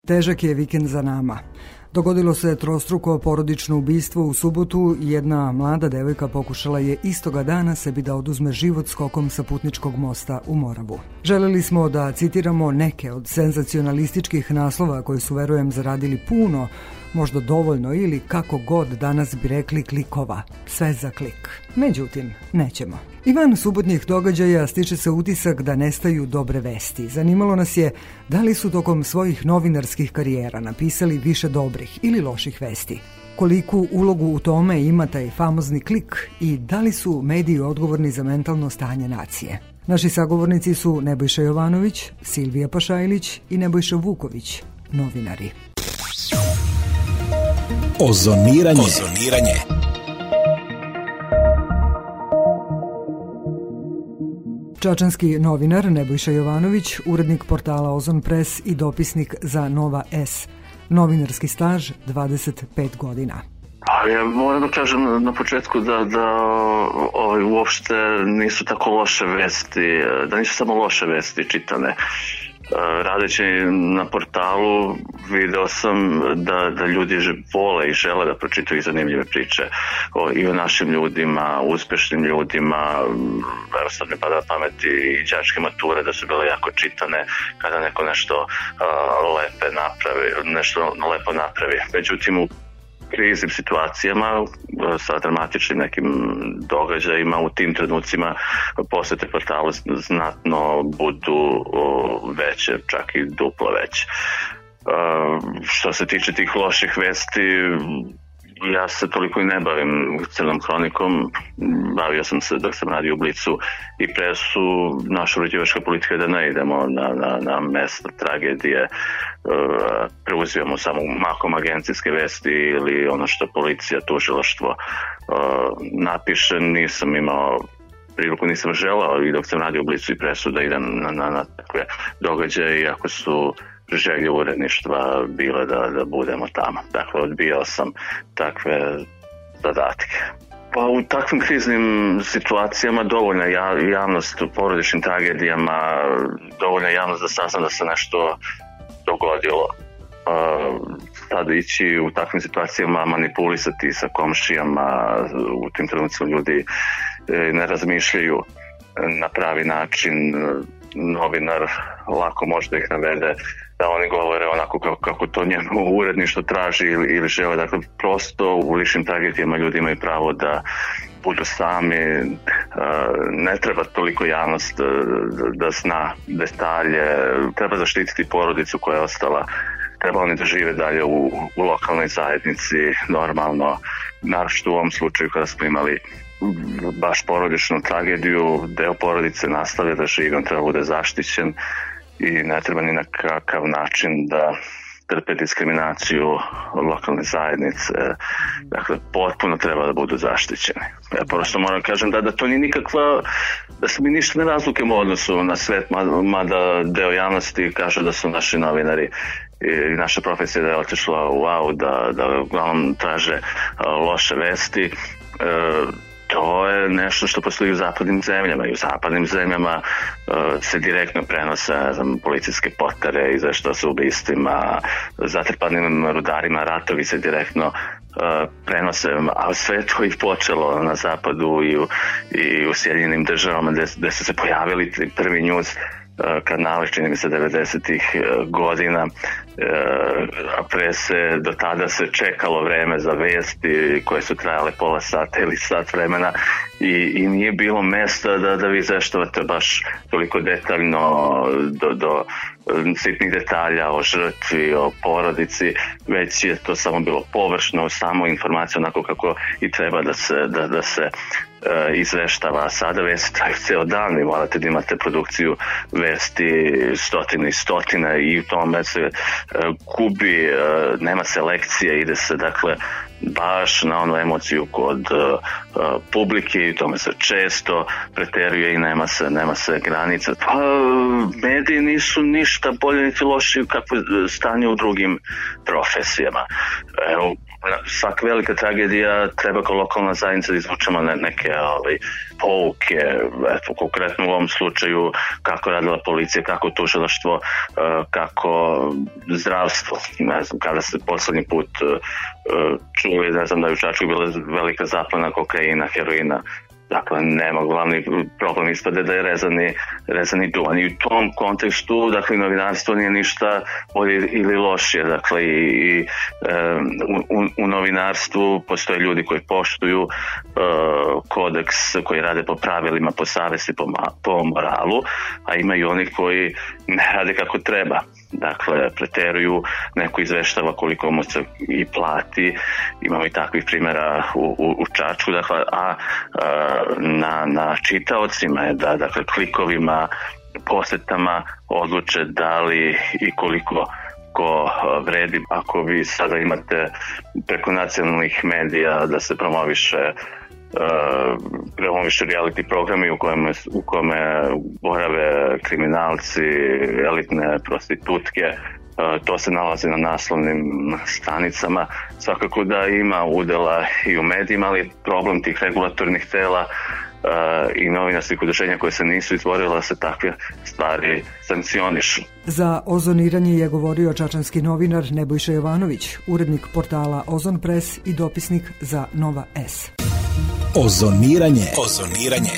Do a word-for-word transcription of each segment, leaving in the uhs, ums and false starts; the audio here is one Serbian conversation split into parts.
Težak je vikend za nama. Dogodilo se trostruko porodično ubistvo u subotu i jedna mlada devojka pokušala je istoga dana sebi da oduzme život skokom sa putničkog mosta u Moravu. Želeli smo da citiramo neke od senzacionalističkih naslova koji su, verujem, zaradili puno, možda dovoljno ili kako god danas bi rekli klikova. Sve za klik. Međutim, nećemo. Ivan subotnjih događaja stiče se utisak da nestaju dobre vesti. Zanimalo nas je da li su tokom svojih novinarskih karijera napisali više dobrih ili loših vesti. Koliku ulogu u tome ima taj famozni klik i da li su mediji odgovorni za mentalno stanje nacije. Naši sagovornici su Nebojša Jovanović, Silvija Pašajlić i Nebojša Vuković, novinari. Ozoniranje. Ozoniranje. Čačanski novinar Nebojša Jovanović, urednik portala Ozon Press i dopisnik za Nova S. Novinarski staž dvadeset pet godina. Ja moram da kažem na početku da, da ovaj, uopšte nisu tako loše vesti, da nisu samo loše vesti čitane. Radeći na portalu video sam da, da ljudi vole i žele da pročitaju zanimljive priče o, i o našim ljudima, uspešnim ljudima. Evo sad mi pada na pameti i đačke mature da su bile jako čitane kada neko nešto uh, lepe napravi, nešto lepo napravi. Međutim, u kriznim situacijama sa dramatičnim nekim događajima u tim trenucima posete portalu znatno budu veće, čak i duplo veće. Što se tiče tih loših vesti, ja se toliko i ne bavim crnom hronikom. Bavio sam se dok sam radio u Blicu i Presu. Naša uređivačka politika je da ne idemo na, na, na mesto tragedije, preuzivamo samo mahom agencijske vesti ili ono što policija, tužilaštvo napiše. Nisam imao priliku, nisam želao i dok sam radio u Blicu i Presu da idem na, na, na takve događaje, iako su želje uredništva bile da, da budemo tamo. Dakle, odbijao sam takve zadatke. Pa u takvim kriznim situacijama dovoljna javnost u porodičnim tragedijama, dovoljna javnost da sazna da se nešto dogodilo. Tada ići u takvim situacijama manipulisati sa komšijama, u tim trenucima ljudi ne razmišljaju na pravi način. Novinar lako može da ih navede da oni govore onako kako, kako to njemu uredništvo traži ili, ili žele. Dakle, prosto u ličnim tragedijama ljudi imaju pravo da budu sami. Ne treba toliko javnost da zna detalje. Treba zaštititi porodicu koja je ostala. Treba oni da žive dalje u, u lokalnoj zajednici normalno. Naročito u ovom slučaju kada smo imali baš porodičnu tragediju, deo porodice nastavlja da živi, on treba bude zaštićen i ne treba ni na kakav način da trpe diskriminaciju lokalne zajednice. Dakle, potpuno treba da budu zaštićeni. Ja prosto moram kažem da, da to nije nikakva, da se mi ništa ne razlikujemo u odnosu na svet, mada deo javnosti kaže da su naši novinari i naša profesija da je otišla u wow, da, da uglavnom traže loše vesti. To je nešto što postoji u zapadnim zemljama i u zapadnim zemljama uh, se direktno prenose znam, policijske potare, izveštaje o ubistvima, zatrpanim rudarima, ratovi se direktno uh, prenose, a sve to i počelo na zapadu i u, i u Sjedinjenim državama gde, gde su se pojavili prvi news kanale, čini mi se devedesetih godina, a pre se do tada se čekalo vreme za vesti koje su trajale pola sata ili sat vremena i, i nije bilo mesta da, da vi izveštavate baš toliko detaljno do, do sitnih detalja o žrtvi, o porodici, već je to samo bilo površno, samo informacija onako kako i treba da se, da, da se izveštava. Sada vesti traju ceo dan i morate da imate produkciju vesti stotine i stotine i u tome se gubi, nema selekcije, ide se dakle baš na onu emociju kod uh, publike i tome se često preteruje i nema se, nema se granica. Pa mediji nisu ništa bolje niti loši kako stanje u drugim profesijama. Evo, svaka velika tragedija treba kao lokalna zajednica da izvučemo neke neke ovaj, pouke, eto, konkretno u ovom slučaju kako radila policija, kako tužilaštvo, kako zdravstvo. Ne znam, kada se poslednji put čuli, ne znam da je u Čačku bila velika zaplena kokaina, heroina. Dakle, nema, glavni problem ispade da je rezani, rezani duvan. I u tom kontekstu, dakle, novinarstvo nije ništa bolje ili lošije. Dakle, i, i u, u novinarstvu postoje ljudi koji poštuju uh, kodeks, koji rade po pravilima, po savesti, po, po moralu, a ima i oni koji ne rade kako treba. Dakle, preteruju, neko izveštava koliko mu se i plati, imamo i takvih primjera u, u, u Čačku, dakle, a, a na, na čitaocima je da, dakle, klikovima, posetama odluče da li i koliko ko vredi. Ako vi sada imate preko nacionalnih medija da se promoviše Uh, promoviše reality programi u kome, u kome borave kriminalci, elitne prostitutke, uh, to se nalazi na naslovnim stranicama. Svakako da ima udela i u medijima, ali problem tih regulatornih tela uh, i novinarskih udruženja koje se nisu izborila da se takve stvari sankcionišu. Za ozoniranje je govorio čačanski novinar Nebojša Jovanović, urednik portala Ozon Press i dopisnik za Nova S. Ozoniranje. Ozoniranje.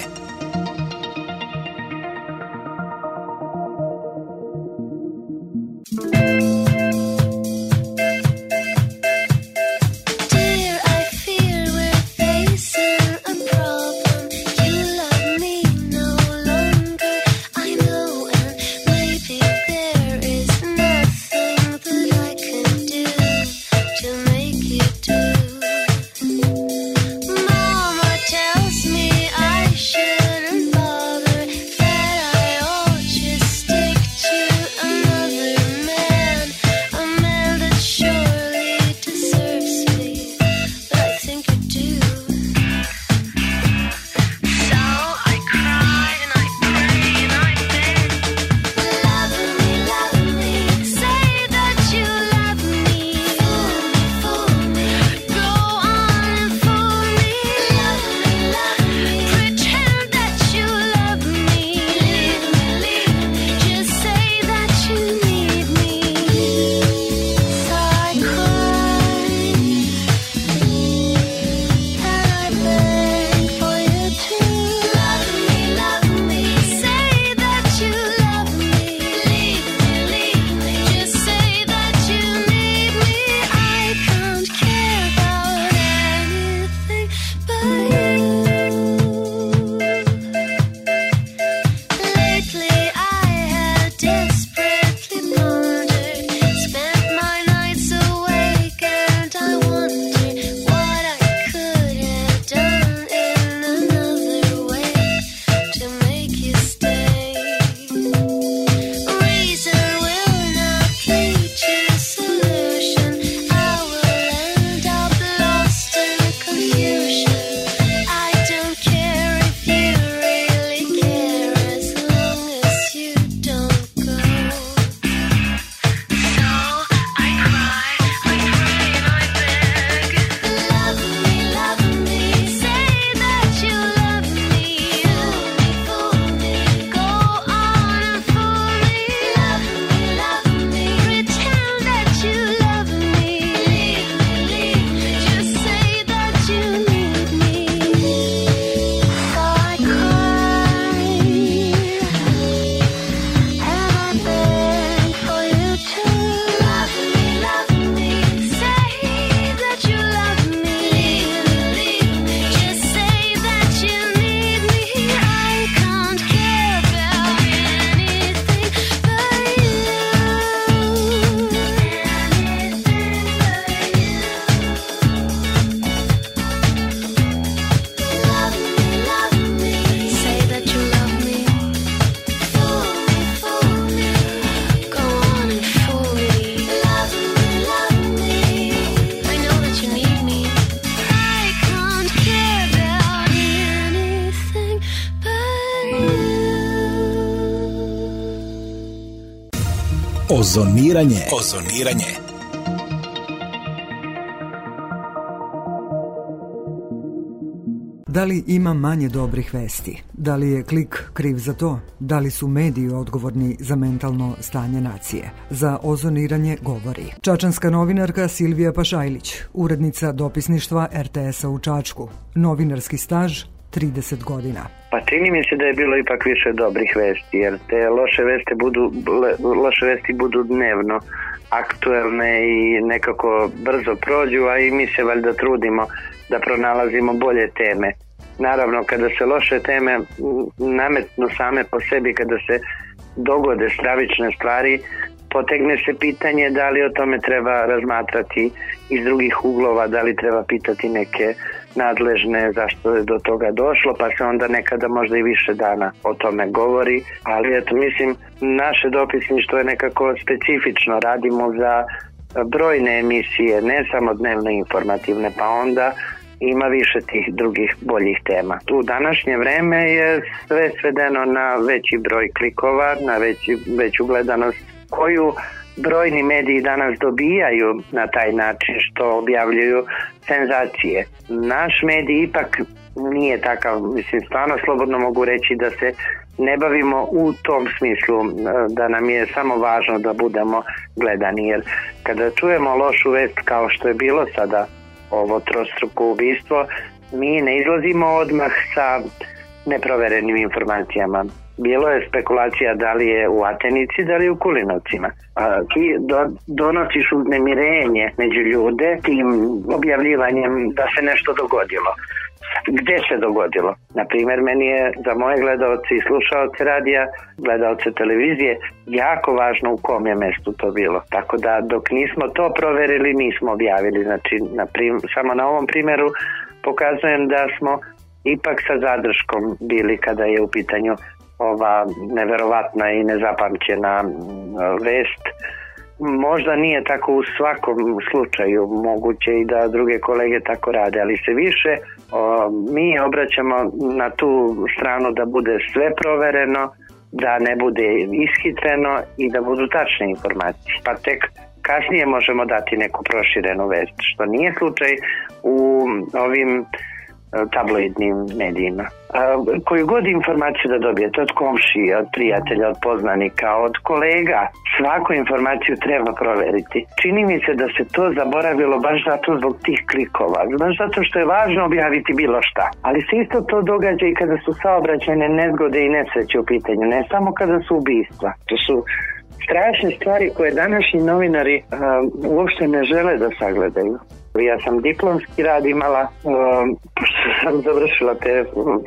Ozoniranje. Ozoniranje. Da li ima manje dobrih vesti? Da li je klik kriv za to? Da li su mediji odgovorni za mentalno stanje nacije? Za ozoniranje govori čačanska novinarka Silvija Pašajlić, urednica dopisništva er te esa u Čačku. Novinarski staž trideset godina. Pa čini mi se da je bilo ipak više dobrih vesti, jer te loše vesti budu, loše vesti budu dnevno aktuelne i nekako brzo prođu, a i mi se valjda trudimo da pronalazimo bolje teme. Naravno, kada se loše teme nametnu same po sebi, kada se dogode stravične stvari, potegne se pitanje da li o tome treba razmatrati iz drugih uglova, da li treba pitati neke nadležne zašto je do toga došlo, pa se onda nekada možda i više dana o tome govori, ali eto, mislim, naše dopisništvo je nekako specifično, radimo za brojne emisije, ne samo dnevno informativne, pa onda ima više tih drugih boljih tema. U današnje vreme je sve svedeno na veći broj klikova, na veći, veću gledanost koju brojni mediji danas dobijaju na taj način što objavljuju senzacije. Naš medij ipak nije takav, mislim, stvarno slobodno mogu reći da se ne bavimo u tom smislu, da nam je samo važno da budemo gledani, jer kada čujemo lošu vest kao što je bilo sada ovo trostruko ubistvo, mi ne izlazimo odmah sa neproverenim informacijama. Bilo je spekulacija da li je u Atenici, da li je u Kulinovcima. A, ti do, donosiš uznemirenje među ljude tim objavljivanjem da se nešto dogodilo. Gde se dogodilo? Naprimjer, meni je za moje gledalce i slušaoce radija, gledalce televizije, jako važno u kom je mestu to bilo. Tako da dok nismo to proverili, nismo objavili. Znači, na prim, samo na ovom primjeru pokazujem da smo ipak sa zadrškom bili kada je u pitanju ova neverovatna i nezapamćena vest. Možda nije tako u svakom slučaju, moguće i da druge kolege tako rade, ali se više o, mi obraćamo na tu stranu da bude sve provereno, da ne bude ishitreno i da budu tačne informacije. Pa tek kasnije možemo dati neku proširenu vest, što nije slučaj u ovim tabloidnim medijima. A, koju god informaciju da dobijete od komšija, od prijatelja, od poznanika, od kolega, svaku informaciju treba proveriti. Čini mi se da se to zaboravilo baš zato zbog tih klikova, baš zato što je važno objaviti bilo šta. Ali se isto to događa i kada su saobraćajne nezgode i nesreće u pitanju, ne samo kada su ubistva. To su strašne stvari koje današnji novinari a, uopšte ne žele da sagledaju. Ja sam diplomski rad imala, pošto sam završila te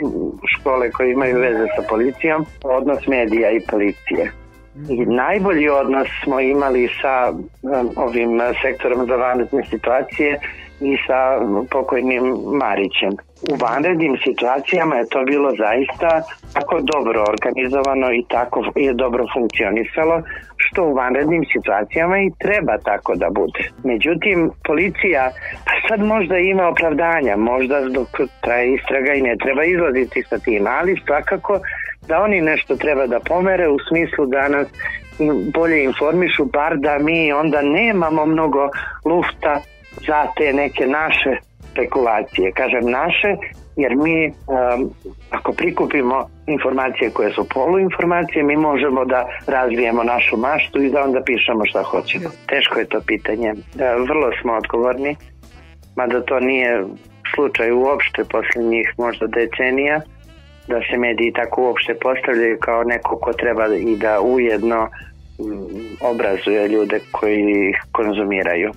škole koje imaju veze sa policijom, odnos medija i policije. I najbolji odnos smo imali sa ovim sektorom za vanredne situacije i sa pokojnim Marićem. U vanrednim situacijama je to bilo zaista tako dobro organizovano i tako je dobro funkcionisalo, što u vanrednim situacijama i treba tako da bude. Međutim, policija pa sad možda ima opravdanja, možda dok traje istraga i ne treba izlaziti sa tim, ali svakako da oni nešto treba da pomere u smislu da nas bolje informišu, bar da mi onda nemamo mnogo lufta za te neke naše spekulacije. Kažem naše, jer mi um, ako prikupimo informacije koje su poluinformacije, mi možemo da razvijemo našu maštu i da onda pišemo šta hoćemo. Teško je to pitanje. Vrlo smo odgovorni, mada to nije slučaj uopšte posljednjih možda decenija, da se mediji tako uopšte postavljaju kao neko ko treba i da ujedno obrazuje ljude koji ih konzumiraju.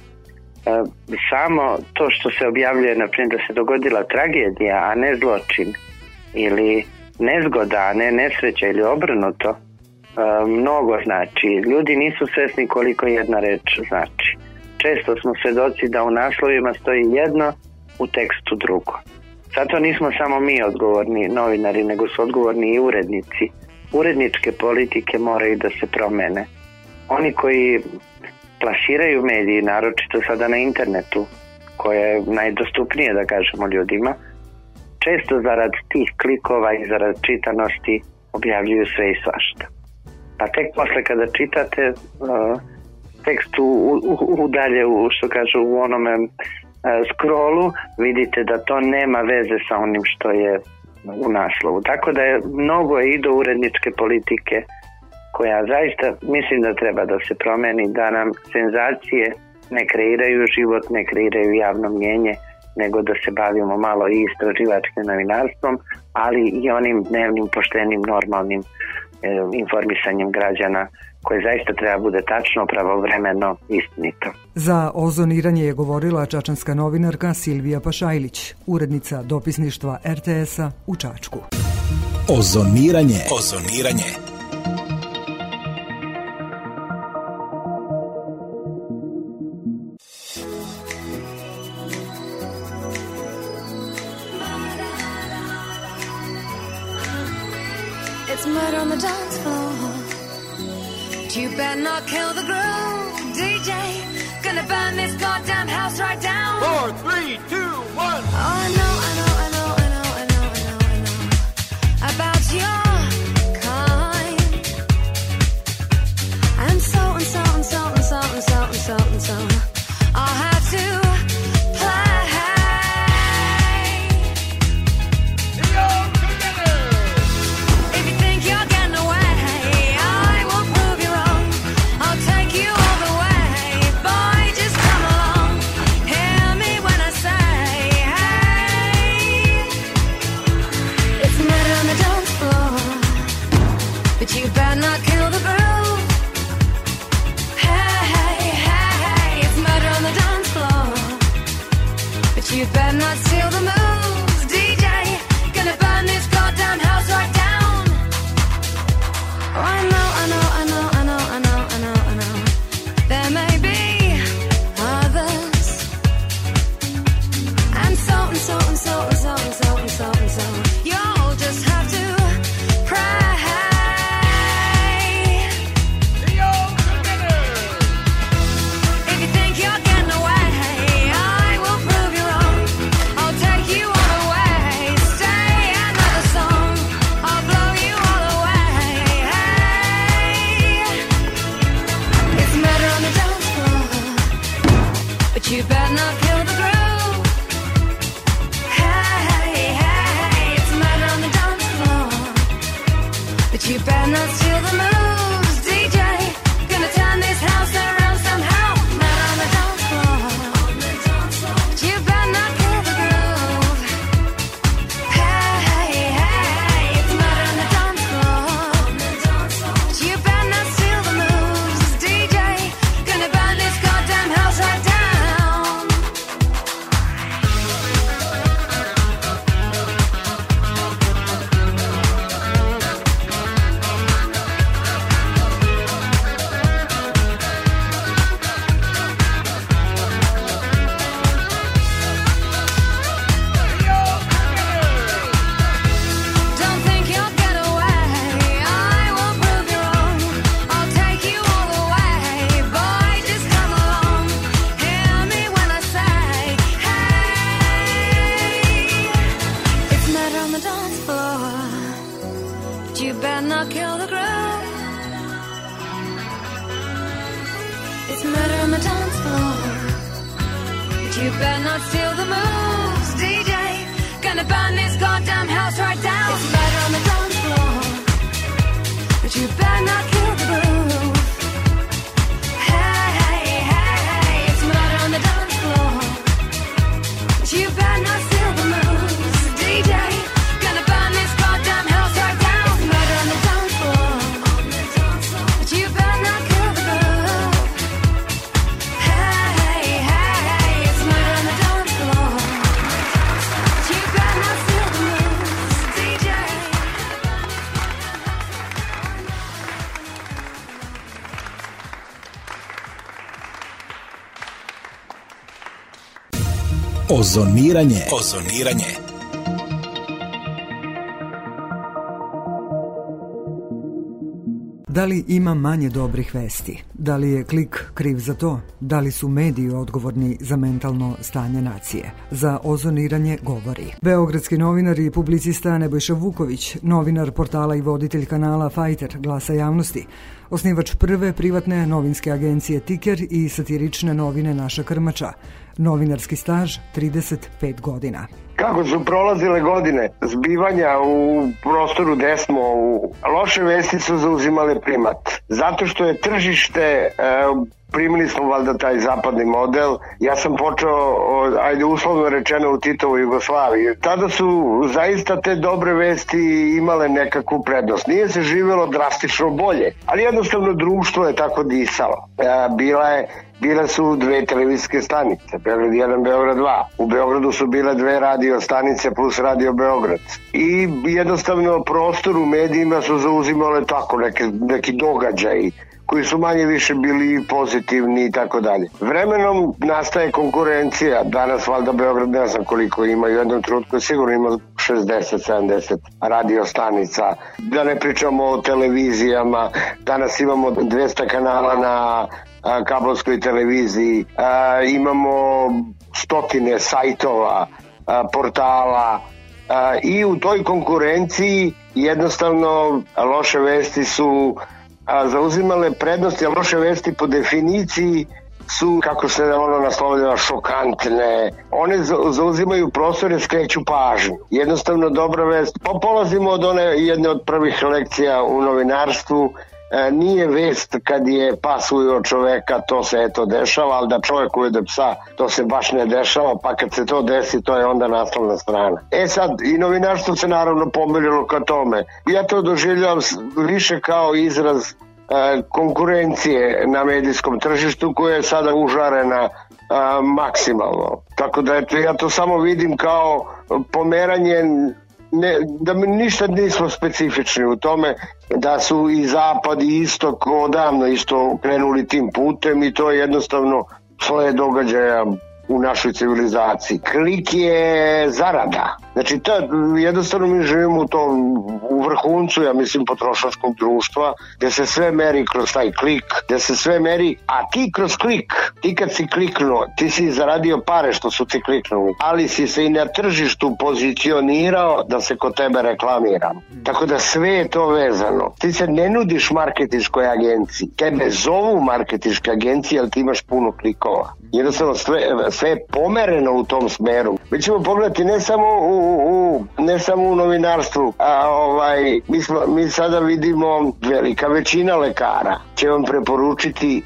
Samo to što se objavljuje, na primjer, da se dogodila tragedija, a ne zločin, ili nezgoda, a ne nesreća ili obrnuto, mnogo znači. Ljudi nisu svesni koliko jedna reč znači. Često smo svedoci da u naslovima stoji jedno, u tekstu drugo. Zato nismo samo mi odgovorni novinari, nego su odgovorni i urednici. Uredničke politike moraju da se promene. Oni koji plasiraju mediji, naročito sada na internetu, koje je najdostupnije, da kažemo, ljudima, često zarad tih klikova i zarad čitanosti objavljuju sve i svašta. Pa tek posle kada čitate uh, tekst u, u, u dalje, u, što kažu, u onome scrollu vidite da to nema veze sa onim što je u naslovu. Tako da je mnogo i do uredničke politike koja zaista mislim da treba da se promeni, da nam senzacije ne kreiraju život, ne kreiraju javno mnjenje, nego da se bavimo malo i istraživačkim novinarstvom, ali i onim dnevnim, poštenim, normalnim e, informisanjem građana koje zaista treba bude tačno, pravovremeno, istinito. Za ozoniranje je govorila čačanska novinarka Silvija Pašajlić, urednica dopisništva er te es-a u Čačku. Ozoniranje. Ozoniranje. It's murder on the dance floor. You better not kill the groove, D J. Gonna burn this goddamn house right down. Four, three, two, one. Oh, I know, I know, I know, I know, I know, I know, I know about your kind. And so and so and so and so and so and so and so. I'll have to play. If you think you're getting away, I will prove you wrong. I'll take you all the way. Boy, just come along. Hear me when I say, hey. It's murder on the dance floor, but you better not kill the groove. Hey, hey, hey, hey. It's murder on the dance floor, but you better not steal the moves, D J. Gonna burn this goddamn house right down. Oh, I know, I know, I know, I know, I know, I know, I know. There may be others, and so and so and so and so and so and so and so. You'll just have to pray. If you think you're getting away, I will prove you wrong. I'll take you all the way. Stay another song. I'll blow you all away. Hey. It's murder on the dance floor, but you better not kill the groove. Hey, hey, hey. It's murder on the dance floor, but you better not steal the moves, D J. Gonna turn this house around somehow. Murder on the dance floor, but you better not kill the groove. Hey, hey, hey. It's murder on the dance floor, but you better not steal the moves, D J. Gonna burn this goddamn house right down. Don't think you'll get away. I will prove you wrong. I'll take you all the way. Boy, just come along. Hear me when I say, hey. It's murder on the dance floor, but you better not kill the groove. It's murder on the dance floor, but you better not steal the moves, D J. Gonna burn this goddamn house right down. It's murder on the dance floor, but you better not kill the groove. Hey, hey, hey, hey. It's murder on the dance floor, but you better not steal the moves, D J. Gonna burn this goddamn house right down. It's murder on the dance floor, but you better not kill the groove. Hey, hey, hey. It's murder on the dance floor, but you better not steal the moves, D J. Ozoniranje. Ozoniranje. Da li ima manje dobrih vesti? Da li je klik kriv za to? Da li su mediji odgovorni za mentalno stanje nacije? Za ozoniranje govori beogradski novinar i publicista Nebojša Vuković, novinar portala i voditelj kanala Fajter, Glasa javnosti, osnivač prve privatne novinske agencije Tiker i satirične novine Naša krmača, Novinarski staž trideset pet godina. Kako su prolazile godine zbivanja u prostoru gde smo, u loše vesti su zauzimale primat. Zato što je tržište, e, primili smo valjda taj zapadni model, ja sam počeo, ajde uslovno rečeno, u Titovoj Jugoslaviji. Tada su zaista te dobre vesti imale nekakvu prednost. Nije se živjelo drastično bolje, ali jednostavno društvo je tako disalo. E, bila je Bile su dve televizijske stanice, Beograd jedan, Beograd dva. U Beogradu su bile dve radio stanice plus Radio Beograd. I jednostavno prostor u medijima su zauzimale tako neke, neki događaji koji su manje više bili pozitivni i tako dalje. Vremenom nastaje konkurencija. Danas valjda Beograd ne znam koliko ima, u jednom trenutku sigurno ima šezdeset sedamdeset radio stanica. Da ne pričamo o televizijama, danas imamo dvesta kanala na kablovskoj televiziji, a, imamo stotine sajtova, a, portala a, i u toj konkurenciji jednostavno loše vesti su a, zauzimale prednosti, a loše vesti po definiciji su, kako se ono naslovljava, šokantne. One zauzimaju prostore, skreću pažnju. Jednostavno dobra vest. Pa polazimo od one jedne od prvih lekcija u novinarstvu. E, nije vest kad je pas ujeo čoveka, to se eto dešava, ali da čovjek ujede psa, to se baš ne dešava, pa kad se to desi, to je onda naslovna strana. E sad, i novinarstvo se naravno pomerilo ka tome. Ja to doživljavam više kao izraz e, konkurencije na medijskom tržištu koja je sada užarena a, maksimalno. Tako da eto, ja to samo vidim kao pomeranje. Ne, da mi ništa nismo specifični u tome, da su i zapad i istok odavno isto krenuli tim putem i to je jednostavno svoje događaja u našoj civilizaciji. Klik je zarada. Znači, to, jednostavno mi živimo u tom u vrhuncu, ja mislim, potrošačkog društva, gde se sve meri kroz taj klik, gde se sve meri, a ti kroz klik, ti kad si kliknuo, ti si zaradio pare što su ti kliknuli, ali si se i na tržištu pozicionirao da se kod tebe reklamira. Tako da sve je to vezano. Ti se ne nudiš marketinškoj agenciji, tebe zovu marketinške agencije, ali ti imaš puno klikova. Jednostavno sve, sve je pomereno u tom smeru. Mi ćemo pogledati ne samo u, u, ne samo u novinarstvu, a ovaj, mi, smo, mi sada vidimo velika većina lekara će vam preporučiti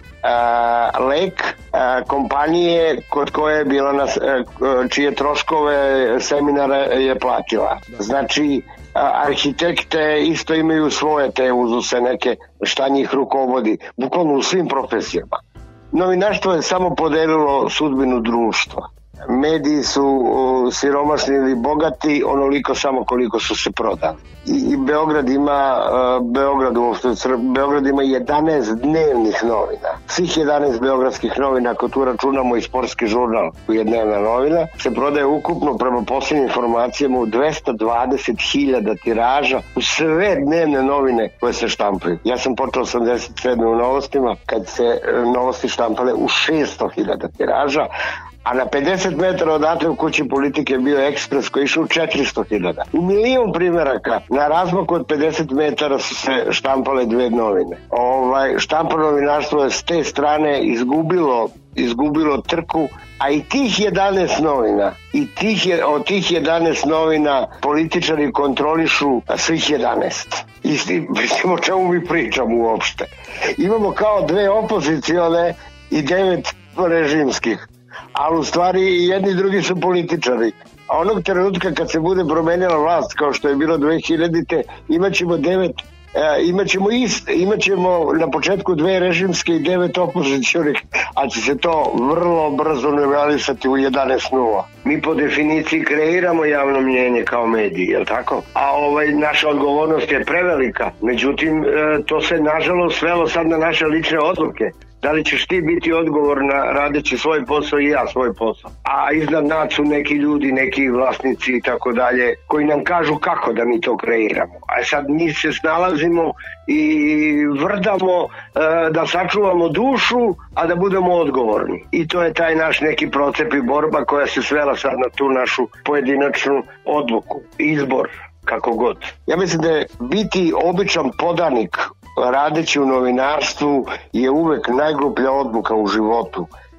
a, lek a, kompanije kod koje je bila na, a, čije troškove seminara je platila. Znači, a, arhitekte isto imaju svoje te uzuse neke šta njih rukovodi, bukvalno u svim profesijama. Novinarstvo je samo podelilo sudbinu društva. Mediji su uh, siromašni ili bogati onoliko samo koliko su se prodali. I, i Beograd ima uh, Beograd, uopšte, Beograd ima jedanaest dnevnih novina. Svih jedanaest beogradskih novina, ako tu računamo i sportski žurnal koji je dnevna novina, se prodaje ukupno prema posljednjim informacijama u dvesta dvadeset hiljada tiraža u sve dnevne novine koje se štampaju. Ja sam počeo osamdeset sedme u Novostima kad se uh, Novosti štampale u šesto hiljada tiraža, a na pedeset metara odatle u kući Politike je bio ekspres koji išao u četiristo hiljada. U milion primjeraka na razmaku od pedeset metara su se štampale dve novine. Ovaj, štampano novinarstvo je s te strane izgubilo, izgubilo trku, a i tih jedanaest novina, i tih je, od tih jedanaest novina političari kontrolišu svih jedanaest. I mislim o čemu mi pričamo uopšte. Imamo kao dve opozicione i devet režimskih. Ali u stvari jedni i drugi su političari. A onog trenutka kad se bude promenila vlast, kao što je bilo dve hiljadite, imat ćemo devet, e, imat ćemo ist, imat ćemo na početku dve režimske i devet opozicionih, a će se to vrlo brzo realisati u jedanaest nula. Mi po definiciji kreiramo javno mnjenje kao mediji, je li tako? A ovaj, naša odgovornost je prevelika. Međutim, e, to se nažalost svelo sad na naše lične odluke. Da li ćeš ti biti odgovorna radeći svoj posao i ja svoj posao. A iznad nas su neki ljudi, neki vlasnici i tako dalje, koji nam kažu kako da mi to kreiramo. A sad mi se snalazimo i vrdamo e, da sačuvamo dušu, a da budemo odgovorni. I to je taj naš neki procep i borba koja se svela sad na tu našu pojedinačnu odluku. Izbor, kako god. Ja mislim da je biti običan podanik radeći u novinarstvu je uvek najgluplja odluka u životu.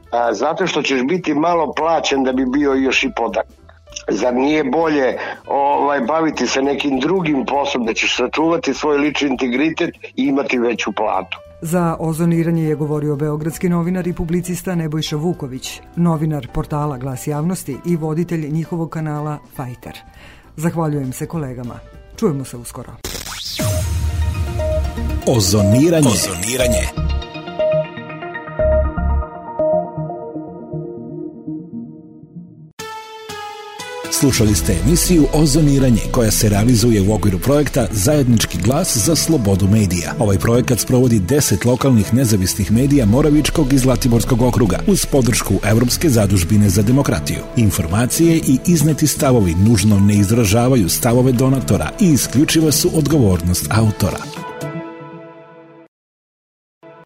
a, zato što ćeš biti malo plaćen da bi bio još i podak. Zar nije bolje ovaj, baviti se nekim drugim poslom, da ćeš sačuvati svoj lični integritet i imati veću platu? Za ozoniranje je govorio beogradski novinar i publicista Nebojša Vuković, novinar portala Glas javnosti i voditelj njihovog kanala Fajter. Zahvaljujem se kolegama. Čujemo se uskoro. Ozoniranje. Ozoniranje. Slušali ste emisiju Ozoniranje koja se realizuje u okviru projekta Zajednički glas za slobodu medija. Ovaj projekat sprovodi deset lokalnih nezavisnih medija Moravičkog i Zlatiborskog okruga uz podršku Evropske zadužbine za demokratiju. Informacije i izneti stavovi nužno ne izražavaju stavove donatora i isključiva su odgovornost autora.